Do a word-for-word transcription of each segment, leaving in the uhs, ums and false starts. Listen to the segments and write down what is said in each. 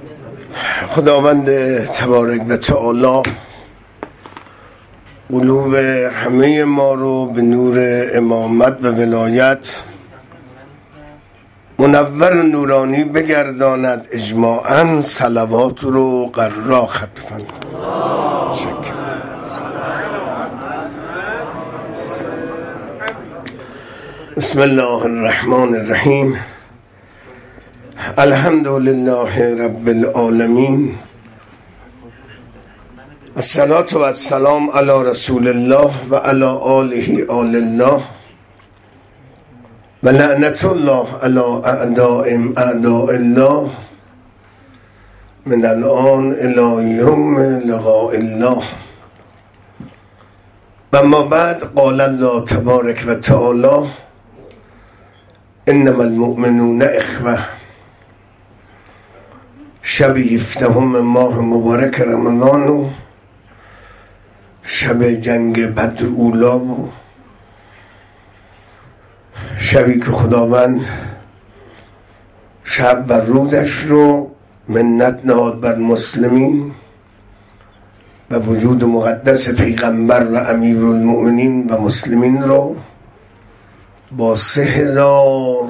خداوند تبارک و تعالی قلوب همه ما رو به نور امامت و ولایت منور و نورانی بگرداند. اجماعاً صلوات رو قرار ختم فرماید. بسم الله الرحمن الرحیم. الحمد لله رب العالمین. الصلاة و السلام علی رسول الله و علی آله آل الله و لعنت الله علی اعدائهم اعداء الله من الان الی یوم لقاء الله. و اما بعد، قال الله تبارک و تعالی انما المؤمنون اخوه. شب هفدهم ماه مبارک رمضان و شب جنگ بدر اولا و شبی که خداوند شب و روزش رو منت نهاد بر مسلمین و وجود مقدس پیغمبر و امیرالمؤمنین و مسلمین رو با سه هزار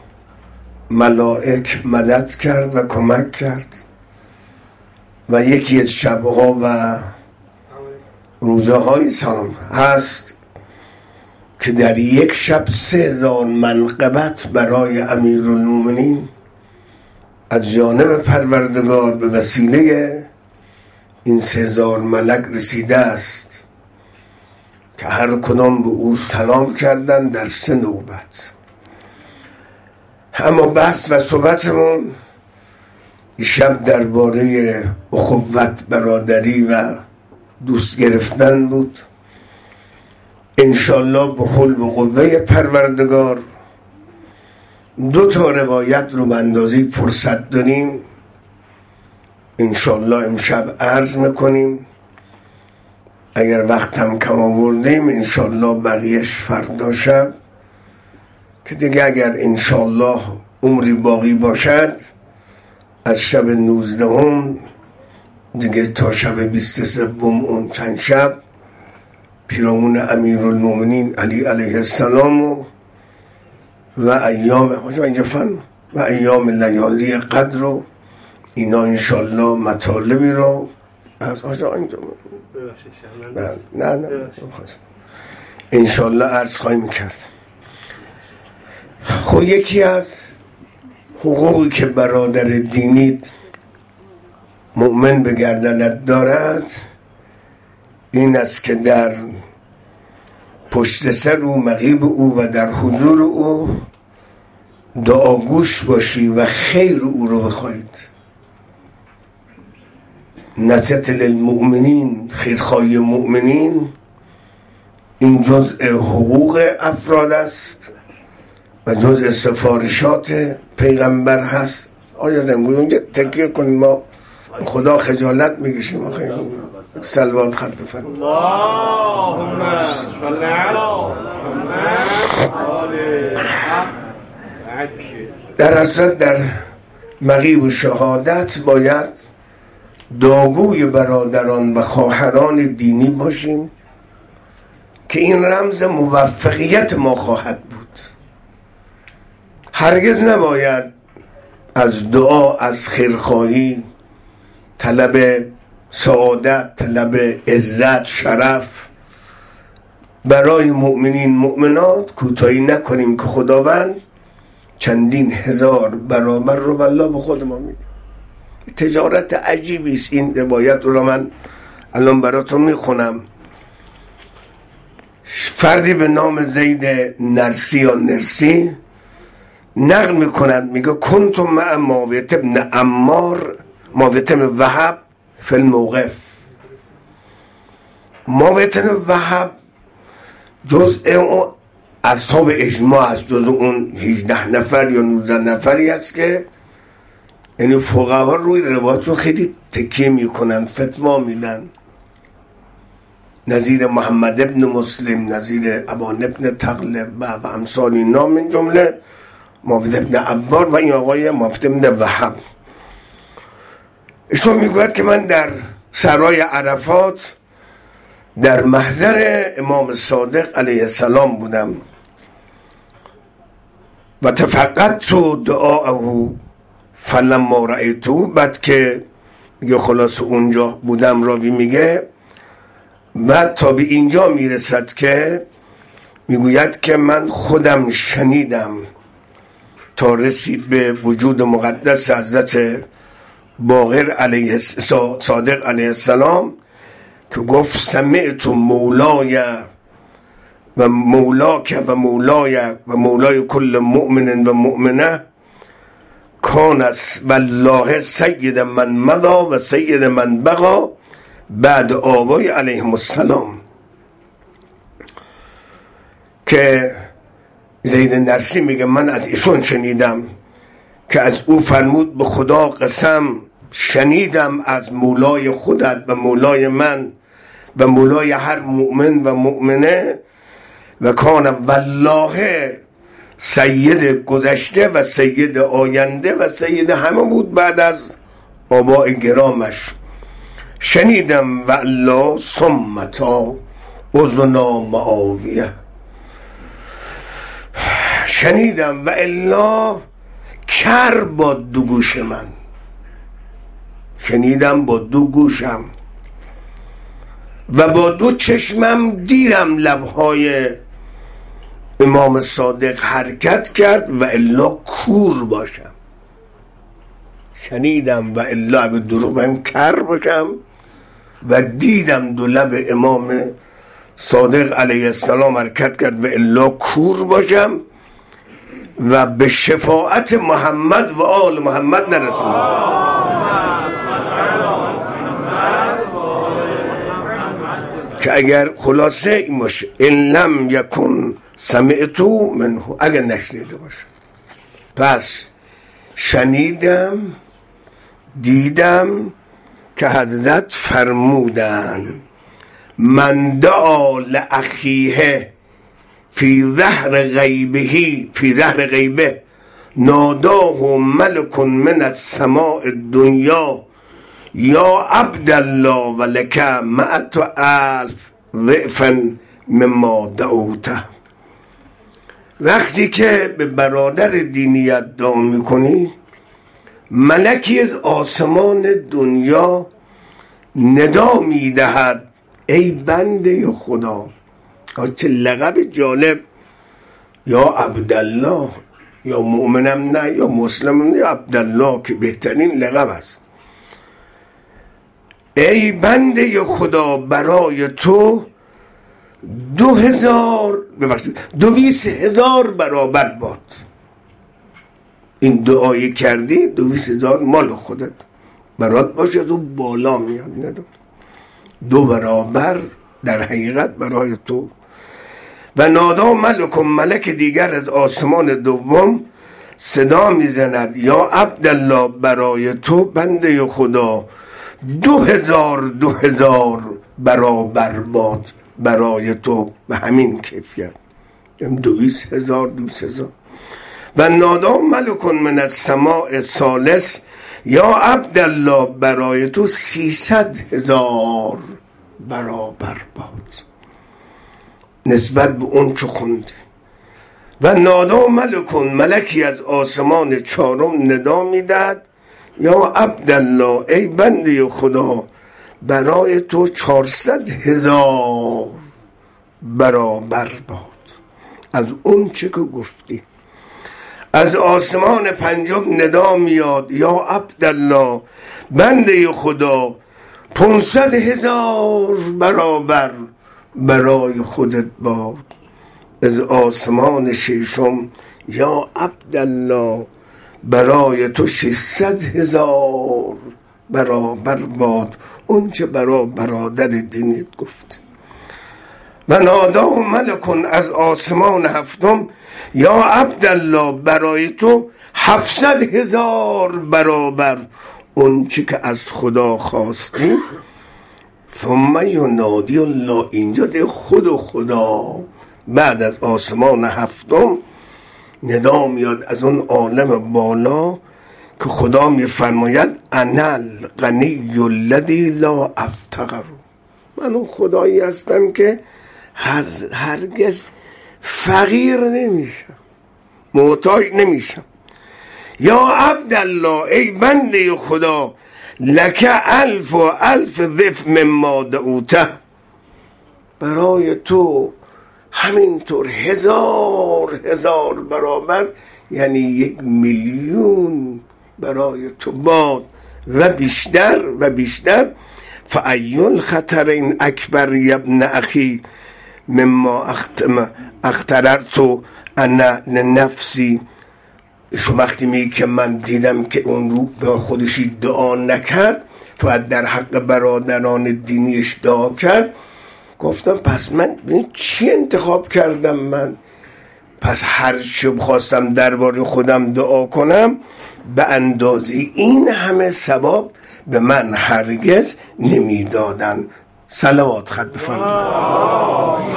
ملائک مدد کرد و کمک کرد. و یکی از شبها و روزه های سلام هست که در یک شب سه هزار منقبت برای امیرالمؤمنین از جانب پروردگار به وسیله این سه هزار ملک رسیده است که هر کدام به او سلام کردن در سه نوبت. اما بحث و صحبتمون شب درباره اخوت، برادری و دوست گرفتن بود. انشالله به حول و قوه پروردگار دو تا روایت رو به اندازه فرصت داریم انشالله امشب عرض میکنیم. اگر وقت هم کم آوردیم انشالله بقیهش فردا شب، که دیگه اگر انشالله عمری باقی باشد از شب نوزدهم دیگه تا شب بیست و سوم اون چند شب پیرامون امیرالمؤمنین علی علیه السلام و و ایام خوش اینجا فن و ایام لیالی قدر رو اینا انشالله مطالبی رو از آجا اینجا نه نه انشالله عرض خواهیم کرد. خب یکی از حقوقی که برادر دینی مؤمن به گردنت دارد این است که در پشت سر او، مغیب او و در حضور او دعاگوش باشی و خیر او رو بخواهید. نصیحت للمؤمنین، خیرخواهی مؤمنین، این جزء حقوق افراد است و جزء سفارشات پیغمبر هست. آیا دنگوی اونجا تکیه کنیم، ما خدا خجالت میکشیم. آخه صلوات خط بفرم. اللهم صل علی محمد. در اصل در مغیب و شهادت باید دعاگوی برادران و خواهران دینی باشیم که این رمز موفقیت ما خواهد بود. هرگز نباید از دعا، از خیرخواهی، طلب سعادت، طلب عزت، شرف برای مؤمنین مؤمنات کوتاهی نکنیم که خداوند چندین هزار برابر رو والله به خود ما میده. تجارت عجیبی است. این روایت رو من الان براتون میخونم. فردی به نام زید نرسی یا نرسی نقل میکند، میگه کنتم مع معاویه بن عمار معاویه بن وهب فی الموقف. معاویه بن وهب جزء اون اصحاب اجماع است، جزء اون هجده نفر یا نوزده نفری است که یعنی فقها روی روایتشون خیلی تکیه میکنن، فتوا میدن. نظیر محمد ابن مسلم، نظیر ابان ابن تغلب و امثال اینا، من جمله معاویه ابن عبار و این آقای معاویه ابن وهب. ایشون میگوید که من در سرای عرفات در محضر امام صادق علیه السلام بودم و تفقدت دعاءه فلما رأیته. بعد که میگه خلاص اونجا بودم، راوی میگه بعد تا به اینجا میرسد که میگوید که من خودم شنیدم تا رسید به وجود مقدس حضرت باقر علیه صادق علیه السلام که گفت سمعت مولای و مولاک و مولای و مولای کل مؤمن و مؤمنه کانس والله سید من مضا و سید من بقا بعد آبای علیهم السلام. که زید نرسی میگه من از ایشون شنیدم که از او فرمود به خدا قسم شنیدم از مولای خودت و مولای من و مولای هر مؤمن و مؤمنه و کان والله سید گذشته و سید آینده و سید همه بود بعد از آباء گرامش. شنیدم والله ثمتا اذنا معاویه. شنیدم و الا کر با دو گوش من. شنیدم با دو گوشم و با دو چشمم دیدم لبهای امام صادق حرکت کرد و الا کور باشم. شنیدم و الا اگه دروغ بگم کر باشم و دیدم دو لب امام صادق علیه السلام حرکت کرد و الا کور باشم و به شفاعت محمد و آل محمد نرسم. که اگر خلاصه این باشه ان لم یکن سمعتو منه، اگر نشنیده باشه. پس شنیدم دیدم که حضرت فرمودن من دعا لاخیه فی ظهر غیبه فی ظهر غیبه ناداه ملک من السماء الدنیا یا عبدالله ولک مئت الف ضعفا مما دعوته. وقتی که به برادر دینیت دعا میکنی ملکی از آسمان دنیا ندا میدهد ای بنده خدا. چه لقب جالب، یا عبدالله، یا مؤمنم نه، یا مسلمم نه، یا عبدالله که بهترین لقب است. ای بنده خدا برای تو دو هزار ببخشید دویست هزار برابر باد. این دعایی کردی دویست هزار مال خودت برات باشه، از اون بالا میاد نداد. دو برابر در حقیقت برای تو. و نادا ملک ملک دیگر از آسمان دوم صدا میزند یا عبدالله برای تو بنده خدا دو هزار دو هزار برابر باد برای تو به همین کیفیت، دویست هزار دویست هزار. و نادا ملک من السماء ثالث یا عبدالله برای تو سیصد هزار برابر باد نسبت به اون چه خوندی. و نادا ملکون ملکی از آسمان چهارم ندا میدهد یا عبدالله ای بنده خدا برای تو چهارصد هزار برابر باد از اون چه که گفتی. از آسمان پنجم ندا میاد یا عبدالله بنده خدا پانصد هزار برابر برای خودت باد. از آسمان ششم یا عبدالله برای تو ششصد هزار برابر باد اون چه برا برادر دینیت گفت. و نادا ملکون از آسمان هفتم یا عبدالله برای تو هفتصد هزار برابر اون چه که از خدا خواستی. ثم ینادی الله، اینجا ده خود و خدا بعد از آسمان هفتم ندا میاد از اون عالم بالا که خدا میفرماید انا الغنی الذی لا افتقر، من اون خدایی هستم که هرگز فقیر نمیشم، محتاج نمیشم. یا عبدالله، ای بنده خدا، لک الف و الف ضعف مما دعوته، برای تو همینطور هزار هزار برابر، یعنی یک میلیون برای تو باد و بیشتر و بیشتر. فأی الخطرین اکبر یبن اخی مما اختررت انا لنفسی. شو وقتی میگه که من دیدم که اون رو به خودشی دعا نکرد، فقط در حق برادران دینیش دعا کرد، گفتم پس من چی انتخاب کردم؟ من پس هر چی بخواستم درباره خودم دعا کنم به اندازه این همه ثواب به من هرگز نمیدادن. صلوات خط بفرمایید.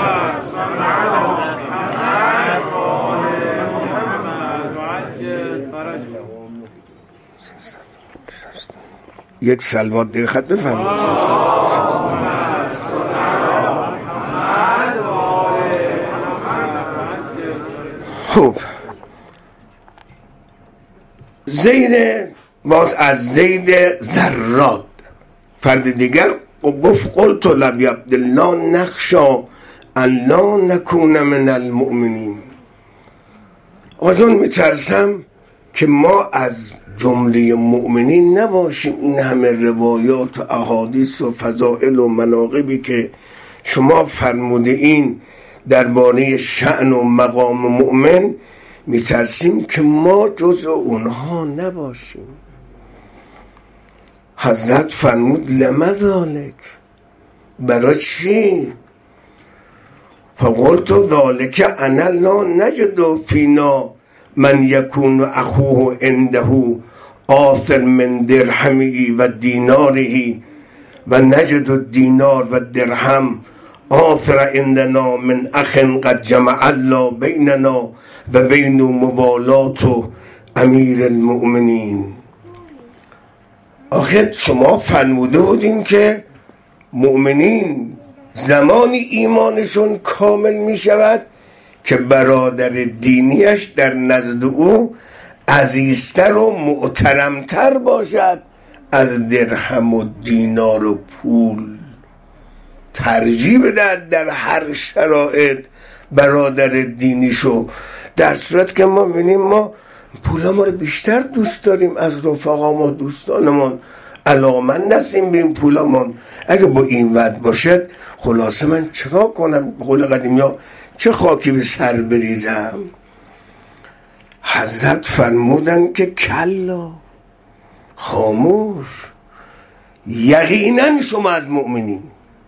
یک صلوات دیگه خط بفرمایید. خب زید، باز از زید زراد فرد دیگر و گفت قلت لبی عبدالله نخشا ان لا نکون من المؤمنین. آجان میترسم که ما از جمله مؤمنین نباشیم. این همه روایات و احادیث و فضائل و مناقبی که شما فرموده این درباره شأن و مقام مؤمن، میترسیم که ما جزء اونها نباشیم. حضرت فرمود لما ذالک، برای چی؟ فقلت ذالک انا لا نجد فینا من یکون اخوه عنده آثر من درهمه و دیناره و نجد الدینار و درهم آثر عندنا من اخ قد جمع الله بیننا و بین مبالات و امیر المؤمنین. آخر شما فرموده بودین که مؤمنین زمانی ایمانشون کامل می شود که برادر دینیش در نزد او عزیزتر و محترمتر باشد از درهم و دینار و پول. ترجیح بدهد در هر شرایط برادر دینیشو، در صورت که ما ببینیم ما پولا ما رو بیشتر دوست داریم از رفقا ما، دوستانمون علاقمند هستیم به این پولامون. اگه با این وضع باشد خلاصه من چرا کنم؟ قول قدیمی ها چه خاکی به سر بریزم؟ حضرت فرمودن که کلا، خاموش، یقینا شما از مؤمنین،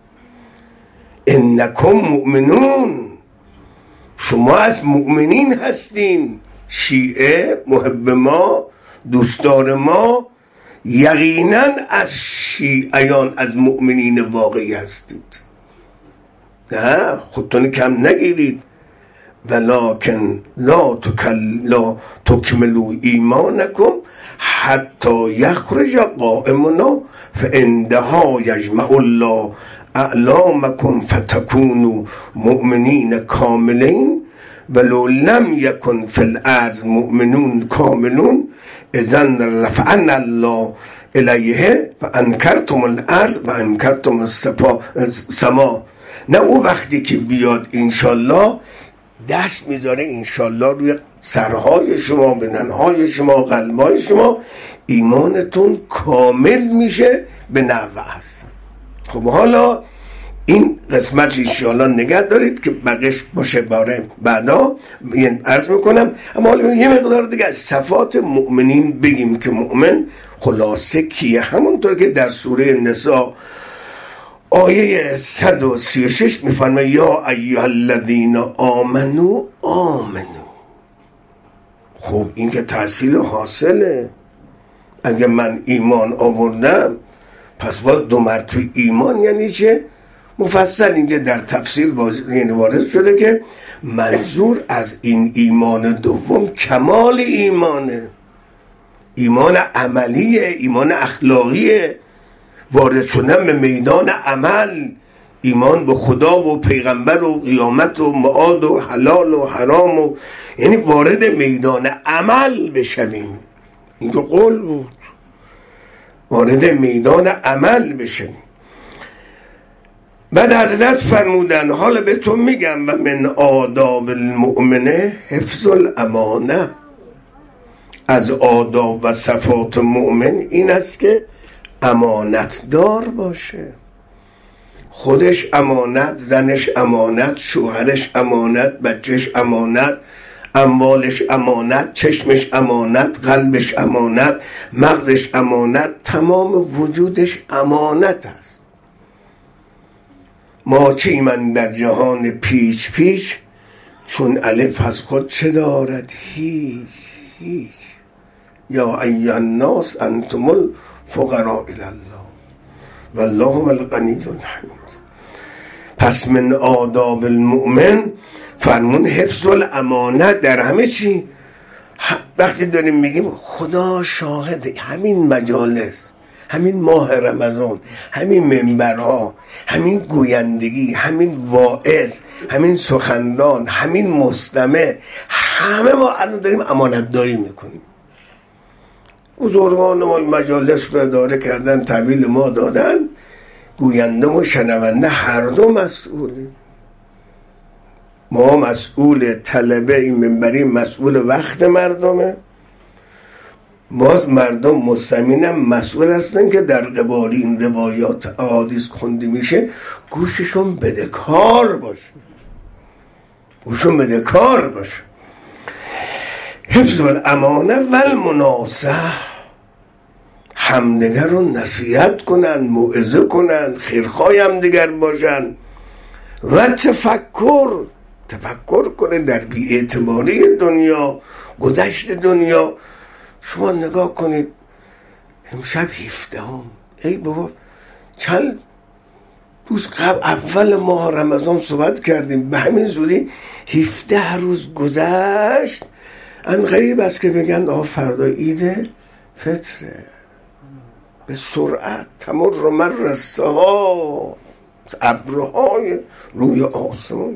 انکم مؤمنون، شما از مؤمنین هستین. شیعه محب ما، دوستدار ما، یقینا از شیعیان، از مؤمنین واقعی هستید. نه خودتون کم نگیرید. ولکن لا تکل تکملوا ایمانکم حتی یخرج قائمنا فعندها یجمع الله اعلامکم فتکونوا مؤمنین کاملین ولو لم یکن فی الارض مؤمنون کاملون اذن رفعنا الله الیه و انکرتم الارض و انکرتم السما. نه او وقتی که بیاد انشالله دست میذاره انشالله روی سرهای شما، بدنهای شما، قلبهای شما، ایمانتون کامل میشه به نحو هست. خب حالا این قسمت انشالله نگه دارید که بقیش باشه باره بعدا عرض میکنم. اما حالا یه مقدار دیگه از صفات مؤمنین بگیم که مؤمن خلاصه کیه. همونطور که در سوره نساء آیه صد و سی و شش میفرمه یا ایها الذین آمنو آمنو. خب این که تحصیل حاصله. اگه من ایمان آوردم پس باید دو مرتبه ایمان یعنی چه؟ مفصل اینجا در تفسیر وارد شده که منظور از این ایمان دوم کمال ایمانه. ایمان عملیه، ایمان اخلاقیه، وارد شدن به میدان عمل، ایمان به خدا و پیغمبر و قیامت و معاد و حلال و حرام و یعنی وارد میدان عمل بشویم. اینجا قول بود وارد میدان عمل بشویم. بعد حضرت فرمودن حالا به تو میگم و من آداب المؤمنه حفظ الامانه، از آداب و صفات مؤمن این است که امانت دار باشه، خودش امانت، زنش امانت، شوهرش امانت، بچهش امانت، اموالش امانت، چشمش امانت، قلبش امانت، مغزش امانت، تمام وجودش امانت است. ما چیم در جهان پیچ پیچ، چون الف از خود چه دارد؟ هیچ هیچ. یا ایها الناس انتم الفقراء الی الله والله هو الغنی الحمید. پس من آداب المؤمن فرمون حفظ الامانه در همه چی. وقتی داریم میگیم خدا شاهد، همین مجالس، همین ماه رمضان، همین منبرها، همین گویندگی، همین واعظ، همین سخنران، همین مستمع، همه ما الان داریم امانت داری میکنیم. بزرگان ما مجالس رو اداره کردن، تحویل ما دادن، گوینده و شنونده هر دو مسئولیم. ما مسئول طلبه این منبری، مسئول وقت مردمه، باز مردم مستمعین مسئول هستن که در قبال این روایات احادیث خونده میشه گوششون بدهکار باشه، گوششون بدهکار باشه. حفظ الامانه و المناصح، همدیگر رو نصیحت کنن، موعظه کنن، خیرخواه همدیگر باشن. و تفکر، تفکر کنه در بی‌اعتباری دنیا، گذشت دنیا. شما نگاه کنید امشب هفدهم، ای بابا چند روز قبل اول ماه رمضان صحبت کردیم، به همین زودی هفده روز گذشت. ان غریب است که بگن آه فردا عید فطره. به سرعت تمر مر السحاب، ابرهای روی آسمان.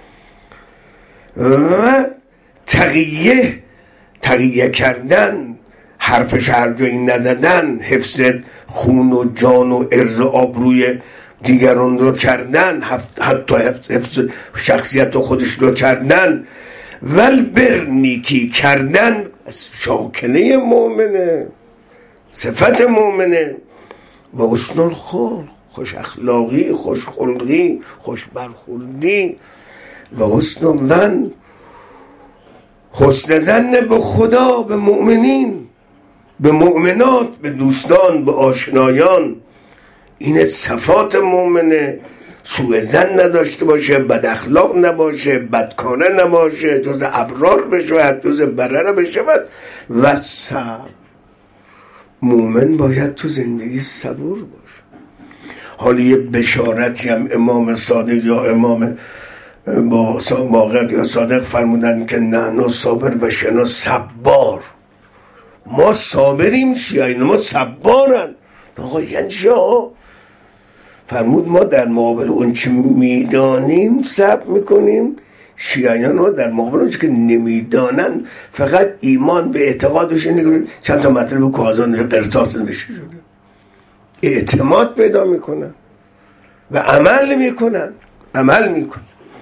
و تقیه، تقیه کردن، حرفش هر جایی ندادن، حفظ خون و جان و عرض و آبروی دیگران رو کردن، حتی حفظ شخصیت خودش رو کردن. والبر، نیکی کردن، شاکنه مؤمنه، صفت مؤمنه. و حسن الخلق، خوش اخلاقی، خوش خلقی، خوش برخوردی. و حسن الظن، حسن ظن به خدا، به مؤمنین، به مؤمنات، به دوستان، به آشنایان. این صفات مؤمنه. سوء ظن نداشته باشه، بد اخلاق نباشه، بدکاره نباشه، جز ابرار بشود، جز برره بشود. و صبر، مؤمن باید تو زندگی صبور باشه. حالا یه بشارتی هم امام صادق یا امام باقر یا صادق فرمودن که نه صابر و شنا صبار. ما صابریم، شیعین ما صبارن. آقا یعنی چه؟ فرمود ما در مقابل اون چی میدانیم صبر میکنیم، شیعیان ما در مقابل اون چی که نمیدانن فقط ایمان به اعتقادش نگرد. چند تا مطلب کازان قرطاس نمیشه شده، اعتماد پیدا میکنن و عمل میکنن، عمل میکنن.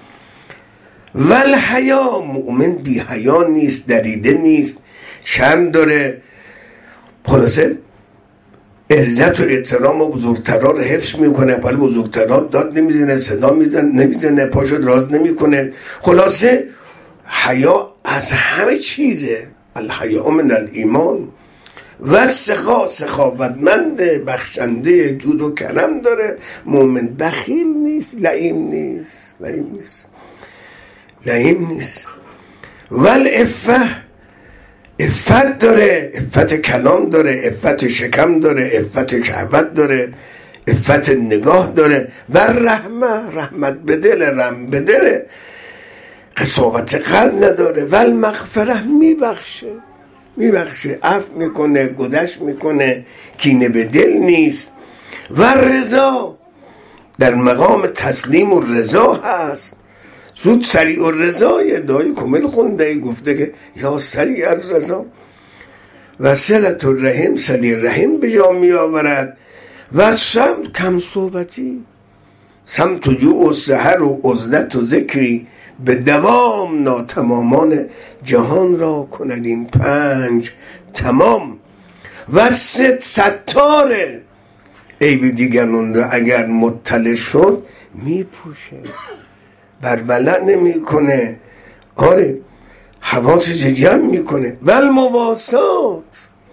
والحیا، مؤمن بی حیا نیست، دریده نیست، شرم داره. خلاصه عزت و احترام و بزرگترها رو حفظ میکنه، ولی بزرگترها داد نمیزنه، صدا میزنه نمیزنه، پاشو دراز نمیکنه. خلاصه حیا از همه چیزه. الحیا من الایمان. و سخا، سخاوتمنده، بخشنده، جود و کرم داره. مؤمن بخیل نیست، لئیم نیست، لئیم نیست، لئیم نیست. والعفه، عفت داره، عفت کلام داره، عفت شکم داره، عفت شهوت داره، عفت نگاه داره. و رحمه، رحمت به دل، رحم به دل، قساوت قلب نداره. و المغفره، میبخشه. میبخشه، عفو میکنه، گذشت میکنه، کینه به دل نیست. و رضا در مقام تسلیم و رضا هست. زود سریع و رضا یه دایی کامل خونده گفته که یا سریع الرضا. و صلت الرحم صله رحم به جا می آورد. و سمت کم صحبتی، سمت و جوع و سحر و عزلت و ذکری به دوام ناتمامان جهان را کند این پنج تمام. و ست ستاره عیب دیگران را اگر مطلع شد می پوشه، بربلع نمی کنه، آره حواسش جمع می کنه. و المواسات،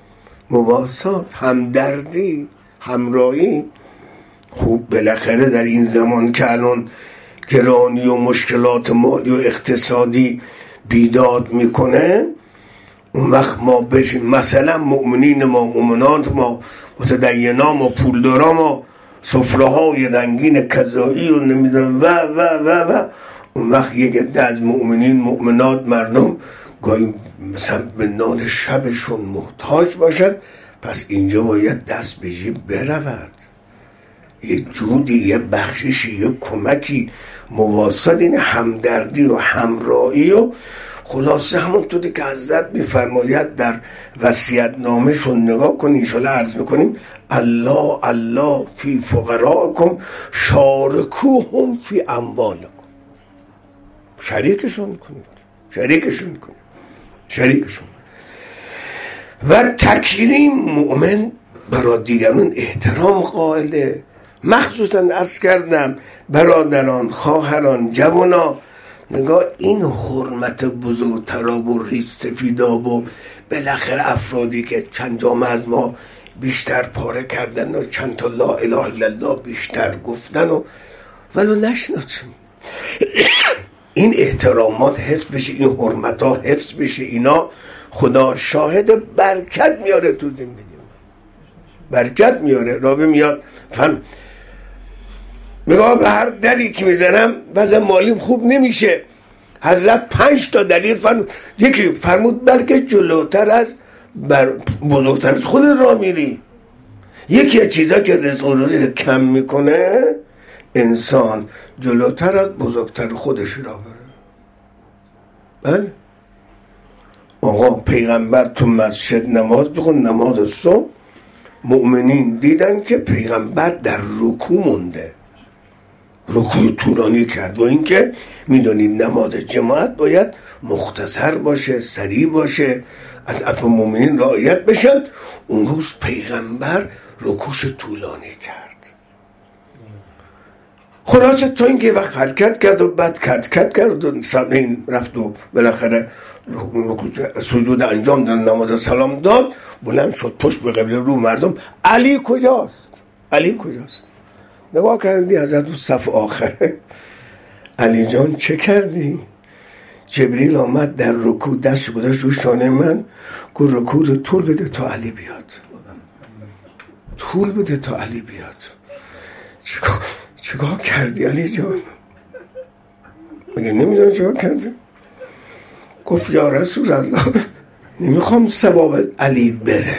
مواسات همدردی، همراهی. خوب بالاخره در این زمان که الان گرانی و مشکلات مالی و اقتصادی بیداد میکنه، اون وقت ما بشیم مثلا مؤمنین ما، مؤمنات ما، متدینا ما، پولدارا ما، سفره های رنگین کذایی و نمیدونم و و و و اون وقت یک عده از مؤمنین مؤمنات مردم گاهی مثلا به نان شبشون محتاج باشد. پس اینجا باید دست به جیب برود، یه جودی، یه بخششی، یه کمکی، مواسط، این همدردی و همراهی. و خلاصه همونطوری که حضرت میفرماید در وصیت نامه‌شون نگاه کنید، انشاءالله عرض میکنیم الله الله فی فقرائکم شارکوهم فی اموالکم. شریکشون کنید، شریکشون کنید، شریکشون. و تکریم، مؤمن برای دیگران احترام قائله، مخصوصا عرض کردم برادران، خواهران، جوانا. نگاه این حرمت بزرگترا و ریز سفیدا و بالاخره افرادی که چند جامعه از ما بیشتر پاره کردن و چند تا لا اله الا الله بیشتر گفتن و ولو نشناسیم این احترامات حفظ بشه، این حرمت ها حفظ بشه. اینا خدا شاهد برکت میاره تو زندگی، برکت میاره. راوی میاد فهم میگه به هر دری که میزنم وضع مالیم خوب نمیشه. حضرت پنج تا دلیل فرمود. یکی فرمود بلکه جلوتر از بر بزرگتر از خود را میری. یکی از چیزا که رزق و روزی کم میکنه انسان جلوتر از بزرگتر خودش را بره. بله آقا پیغمبر تو مسجد نماز بخون، نماز صبح، مؤمنین دیدن که پیغمبر در رکوع مونده، رکوع طولانی کرد. و اینکه میدونید نماز جماعت باید مختصر باشه، سریع باشه، از عفو مؤمنین رعایت بشن. اون روز پیغمبر رکوعش طولانی کرد. خلاصه تا اینکه وقت حرکت کرد و بعد کت کت کرد و این رفت و بالاخره سجود انجام داد، نماز سلام داد، بلند شد پشت به قبله رو مردم. علی کجاست؟ علی کجاست؟ نگاه کردی از اون صف آخره، علی جان چه کردی؟ جبریل آمد در رکوع دست گذاشت رو شانه من، گفت رکوع رو طول بده تا علی بیاد، طول بده تا علی بیاد. چیکار چیکار کردی علی جان؟ مگه نمیدونی چیکار کردی؟ گفت یا رسول الله نمیخوام ثواب علی بره.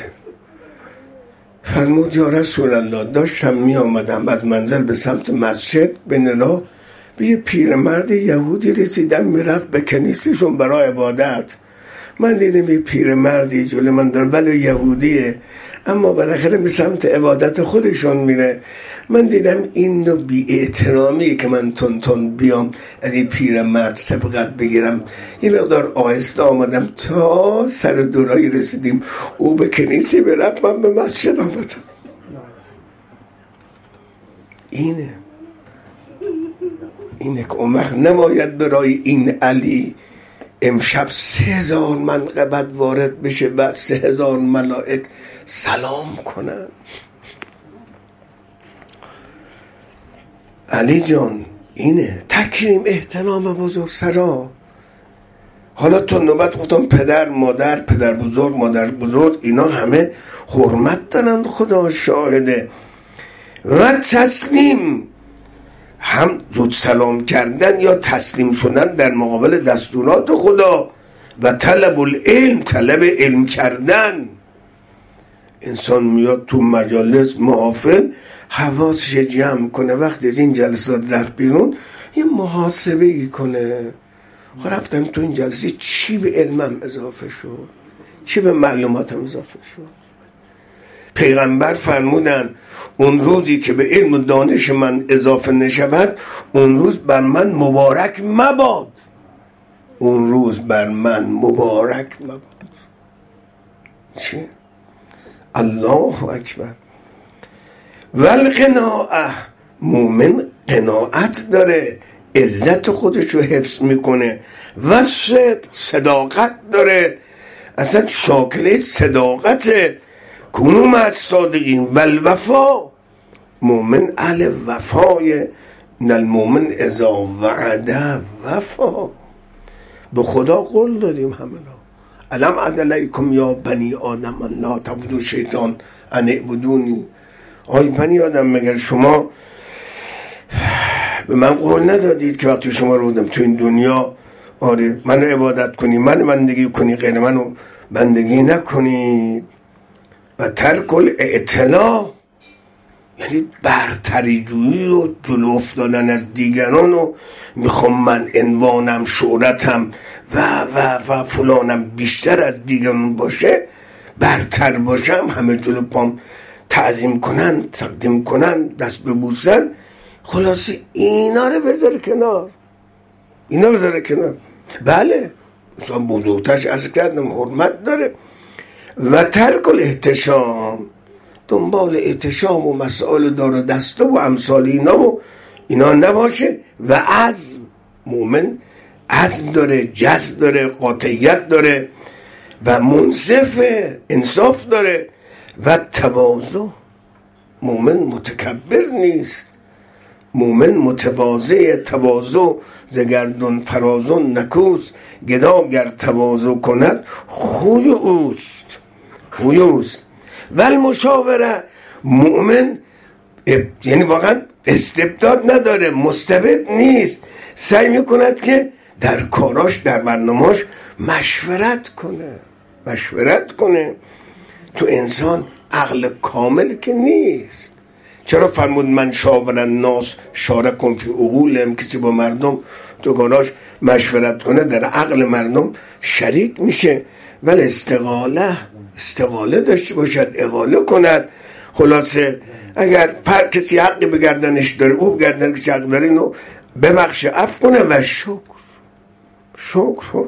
فرمود یا رسول الله داشتم می آمدم از منزل به سمت مسجد، بین راه به یه پیرمرد یهودی رسیدم، میرفت به کنیسهشون برای عبادت. من دیدم یه پیرمردی جلوی من داره ولی یهودیه، اما بالاخره به سمت عبادت خودشون میره. من دیدم این نوع بی احترامی که من تون تون بیام از این پیرمرد سبقت بگیرم، یه مقدار آهسته آمدم تا سر دورایی رسیدیم. او به کنیسه برفت، من به مسجد آمدم. اینه اینه که اون وقت نباید برای این علی امشب سه هزار منقبت وارد بشه و سه هزار ملائک سلام کنن. علی جان اینه تکریم، احترام بزرگ سرا. حالا تو نوبت گفتم پدر مادر، پدر بزرگ، مادر بزرگ، اینا همه حرمت دارن، خدا شاهده. و تسلیم، هم زود سلام کردن یا تسلیم شدن در مقابل دستورات خدا. و طلب العلم، طلب علم کردن. انسان میاد تو مجالس محافل حواسش جمع کنه، وقتی از این جلسات رفت بیرون یه محاسبه ای کنه. خب رفتم تو این جلسه چی به علمم اضافه شد، چی به معلوماتم اضافه شد. پیغمبر فرمودن اون روزی که به علم و دانش من اضافه نشود اون روز بر من مبارک مباد. اون روز بر من مبارک مباد. چی؟ الله اکبر. والقناعه، مومن قناعت داره، عزت خودش رو حفظ میکنه. و صداقت داره، اصلا شاکله صداقته. کنو مع الصادقین. و الوفا، مومن اهل وفای. ان المؤمن اذا وعده وفا. به خدا قول دادیم همه را. الم اعهد الیکم یا بنی آدم ان لا تعبدوا شیطان ان اعبدونی. آی بنی آدم، مگر شما به من قول ندادید که وقتی شما رو بودم تو این دنیا آره منو عبادت کنی، من بندگی کنی، غیر منو بندگی نکنی. و ترک الاعتلا، یعنی برتری جویی و جلو افتادن از دیگران و میخوام من عنوانم، شهرتم و و و فلانم بیشتر از دیگران باشه، برتر باشم، همه جلو پام تعظیم کنن، تقدیم کنن، دست ببوسن. خلاصی اینا رو بذاره کنار، اینا بذاره کنار. بله انسان بزرگترش عرض کردم حرمت داره. و ترک الاحتشام، دنبال احتشام و مسائل دار و دسته و امثال اینا و اینا نباشه. و عزم، مومن عزم داره، جذب داره، قاطعیت داره و منصف، انصاف داره. و تواضع، مومن متکبر نیست، مومن متواضع. تواضع ز گردون فرازون نکوست، گدا گر تواضع کند خوی اوست، خوی اوست. و المشاوره، مؤمن یعنی واقعا استبداد نداره، مستبد نیست، سعی میکند که در کاراش، در برنامه‌اش مشورت کنه، مشورت کنه. تو انسان عقل کامل که نیست. چرا فرمود من شاور الناس شارکم فی عقولهم؟ کسی با مردم تو کاراش مشورت کنه در عقل مردم شریک میشه. ولی استقاله، استقاله داشته باشد، اقاله کند. خلاصه اگر پر کسی حقی به گردنش داره او گردن کسی حق داره اینو ببخشه، عفو کنه. و شکر، شکر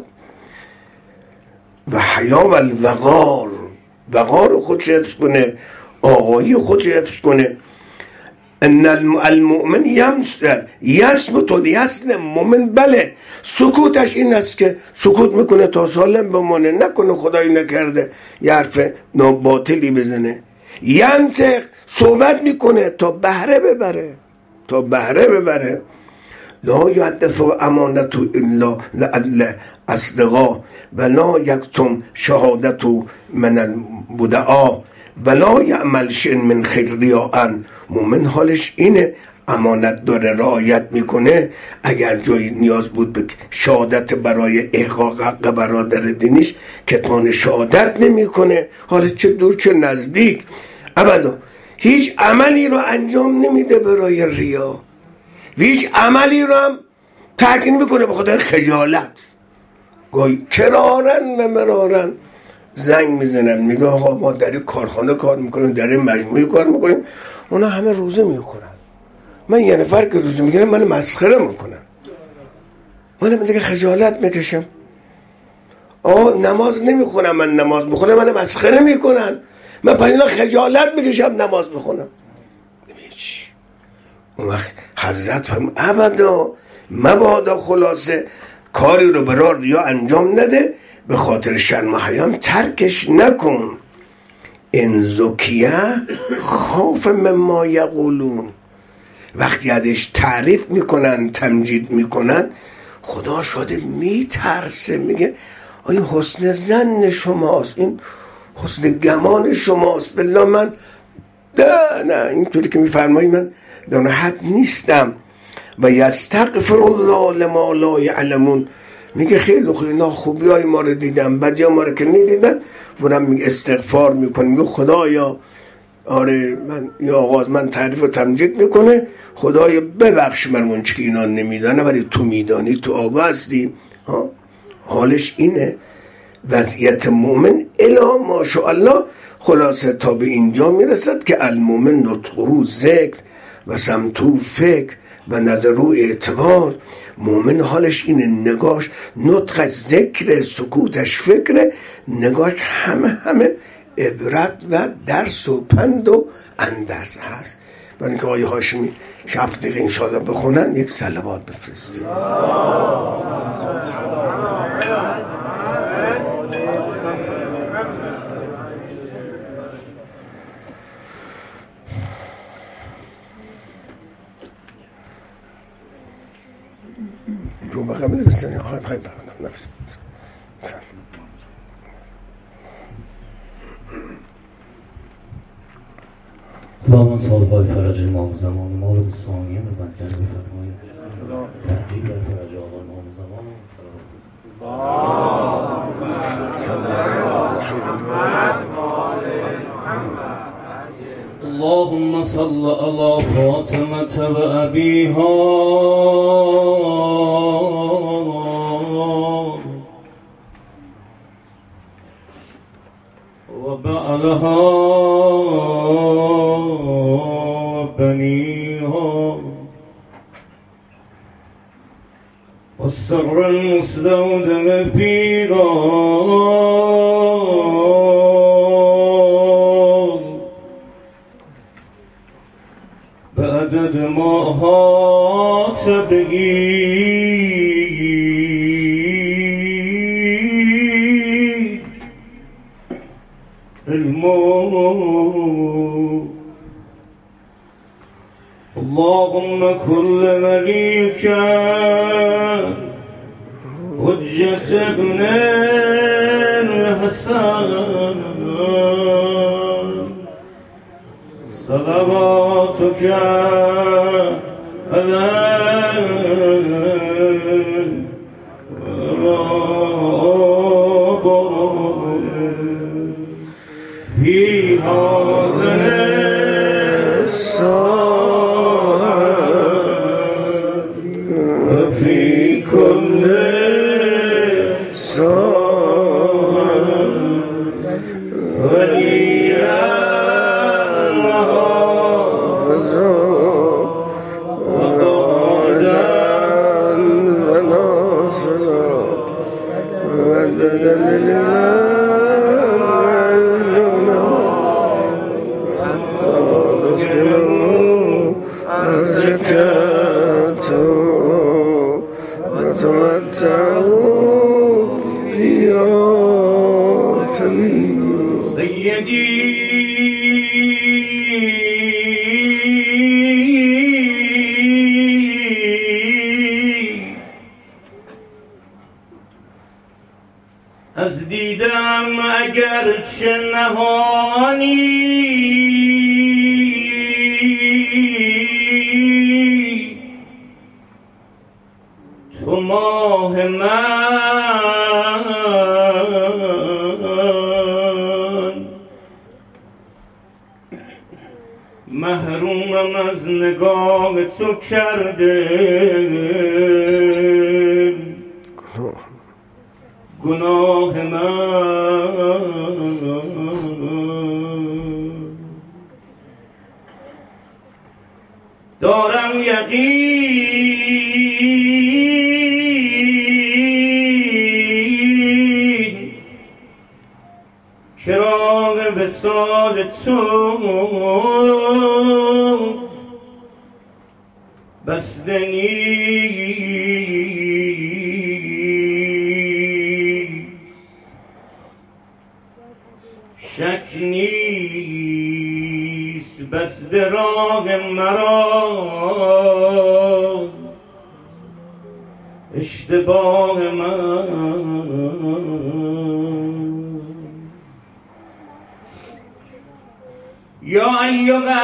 و حیا و الوقار، وقار خودش حفظ کنه، آقایی خودش حفظ کنه. ان المؤمن یثبت الیسلم، مومن بله سکوتش این است که سکوت میکنه تا سالم بمانه، نکنه خدایی نکرده یه حرف ناباطلی بزنه. ینطق، صحبت میکنه تا بهره ببره، تا بهره ببره. لا یحدث امانت الا الاصدقاء و لا یکتم شهادت من البدعاء و لا یعمل شیء من خیر ریاء. مومن حالش اینه، امانت داره، رعایت میکنه. اگر جایی نیاز بود به شهادت برای احقاق حق برادر دینیش کتمان شهادت نمیکنه، حالا چه دور چه نزدیک. ابدا هیچ عملی رو انجام نمیده برای ریا، هیچ عملی رو هم ترک نمیکنه به خاطر خجالت. گاهی کرارن و مرارن زنگ میزنن میگه آقا ما در کارخانه کار میکنیم، در مجموعه کار میکنیم، اونا همه روزه میکنن، من یه نفر که روزه میگیرم من مسخره میکنم، من من دیگه خجالت میکشم. آقا نماز نمیخونم، من نماز میخونم من مسخره میکنن، من پس اینا خجالت میکشم نماز بخونم. اون وقت حضرت هم ابدا مبادا خلاصه کاری رو برای ریا انجام نده، به خاطر شرم و حیام ترکش نکن. ان زکیه خوف مما یقولون، وقتی ازش تعریف میکنن، تمجید میکنن، خدا شاده میترسه، میگه آیا حسن ظن شماست، این حسن گمان شماست بالله. من نه نه اینطوری که میفرمایی من در حد نیستم. و یستغفر الله لما لا یعلمون، میگه خیلی خوبی، اینا خوبی های ما رو دیدن، بدی ها ما رو که ندیدن. اونم میگه استغفار میکنه، میگه خدایا، آره من یا آغاز من تعریف و تمجید میکنه، خدایا ببخش من اون چی که اینا نمیدانه ولی تو میدانی، تو آگاه هستی. ها حالش اینه وضعیت مومن الا ماشاءالله. خلاصه تا به اینجا میرسد که المومن نطقه ذکر و سمتو فکر و نظرو اعتبار. مومن حالش اینه، نگاش نطقش ذکر، سکوتش فکر، نگاش همه همه عبرت و درس و پند و اندرز هست. برای اینکه آقای هاشمی شفت دقیقه انشاءالله بخونن یک صلوات بفرستیم. جو بقى من بستني هاي بخير نفس اللهم صل على فرج امام زمان ما رو به ثانیه ببند کرده بفرمایید تحقیق در فرج آقا امام زمان اللهم صل على فاطمة وأبيها وبعلها وبنيها والسر المستودع فيها بعدد ما هات بگی الموت. اللهم كل وليك حجة ابن الحسن صلواتك عليه في هذا الساعة وفي كل ساعة وليا وحافظا وقائدا وناصرا ومددا للإمام وتمتعوا فيها تميموا. سيدي از دیدم اگرچه نهانی تو ماه من، محرومم از نگاه تو کرده گناه من. دارم یقین چراغ وصال تو بسته نیست، شک نیست بسته راه مرا اشتباه من. یا ایها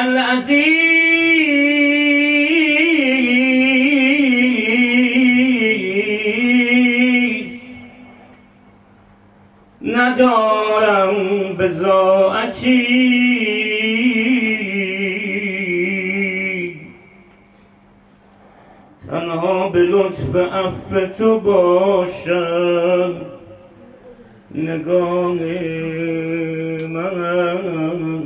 العزیز تنها به لطف عفو تو باشد نگاه من.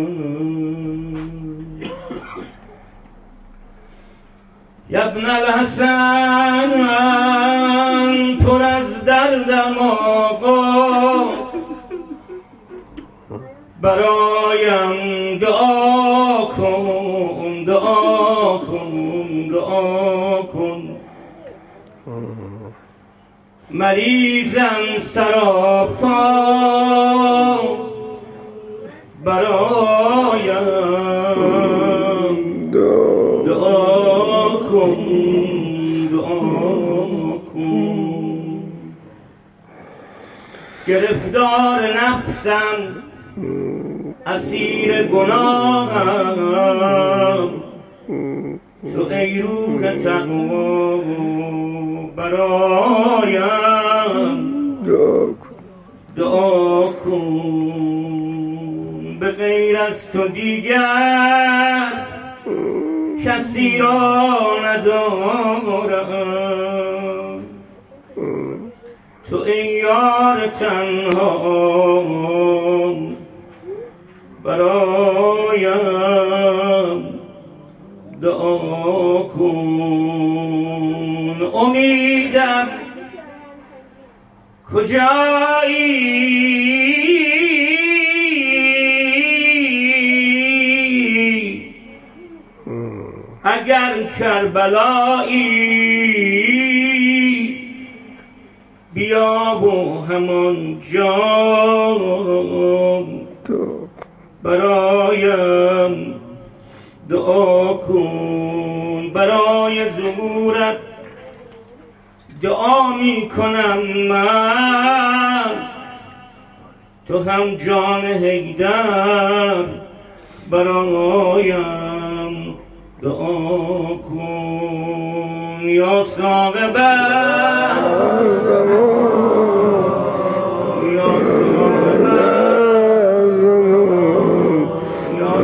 یا ابن الحسن پر از دردم آقا برایم دعا کن دعا کن دعا کن. مریضم سراپا برایم دعا کن دعا کن. گرفتار نفسم اسیر گناهم تو ای روح تقوا برایم دعا کن. به غیر از تو دیگر کسی را ندارم تو ای یار تنها برایم دعا کن. امیدم کجایی اگر کربلایی بیا و همان جا برایم دعا کن. برای ظهورت دعا می کنم من تو هم جان حیدر برایم دعا کن. یا صاحب یا صاحب یا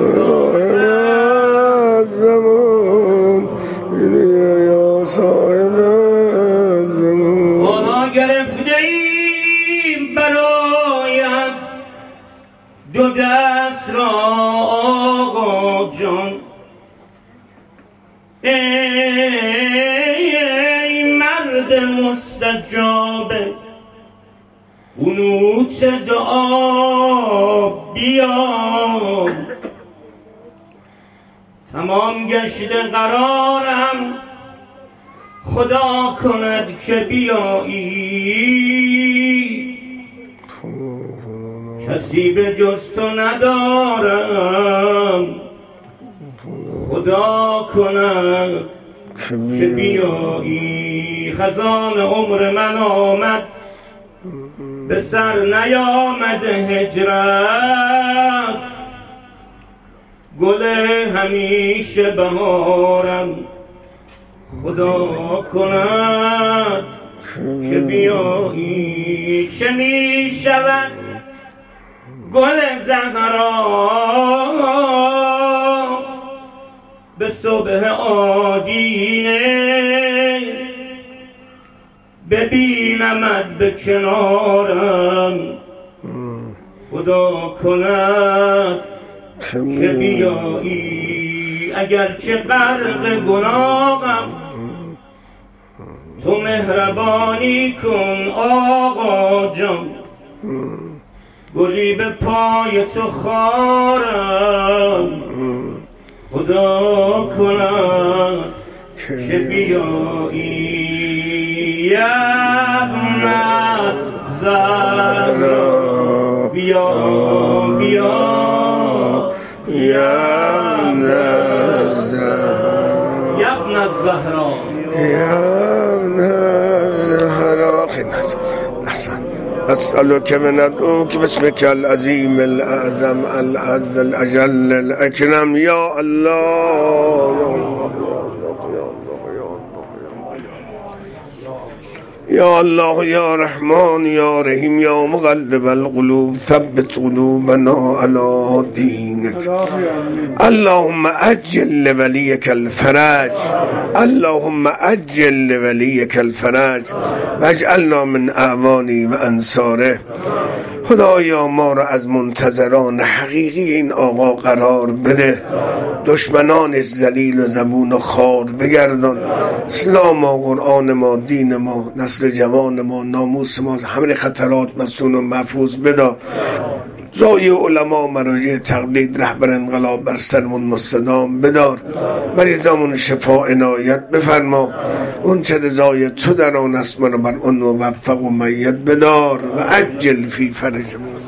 صاحب زمان یا صاحب زمان ما گرفته ایم برایت دو دست را آقا جان. ای مرد مستجاب قنوت دعا بیا. تمام گشت قرارم خدا کند که بیایی کسی به جز تو ندارم خدا کند که بیایی. خزان عمر من آمد به سر نیامد هجرت گل همیشه بهارم خدا کند که بیایی. چه می شود گل زهرا به صبح آدینه ببینمت به کنارم خدا کند که بیایی. اگرچه غرق گناهم تو مهربانی کن آقا جان. گلی به پای تو خارم خدا کند که بیایی. یا ابن زهرا بیا بیا یا ابن زهرا یا ابن زهرا یا ابن زهرا. خدمت احسن. أسألك وندعوك باسمك العظيم الأعظم الأعز الأجل الأكرم يا الله يا الله يا الله يا الله یا الله یا رحمان یا رحیم یا مقلب القلوب ثبت قلوبنا علی دینک. اللهم عجل لولیک الفرج، اللهم عجل لولیک الفرج واجعلنا من اعوانی و انصاره. خدایا ما را از منتظران حقیقی این آقا قرار بده، دشمنانش ذلیل و زبون و خار بگردان. اسلام و قرآن ما، دین ما، نسل جوان ما، ناموس ما، همه خطرات مسون و محفوظ بدا. زای علما مراجع تقلید رهبر انقلاب بر سرمون مستدام بدار. مریضامون شفا عنایت بفرما. اون چه رضای تو در آن است، مرا بر اون موفق و میت بدار و عجل فی فرجمون.